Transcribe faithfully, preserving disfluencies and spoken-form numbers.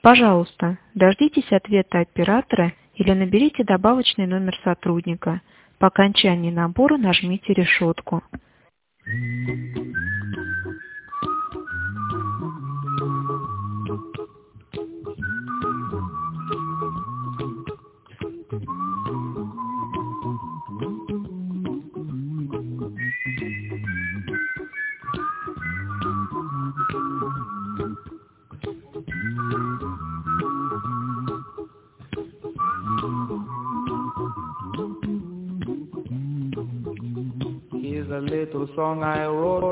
Пожалуйста, дождитесь ответа оператора или наберите добавочный номер сотрудника. По окончании набора нажмите решетку. Here's a little song I wrote.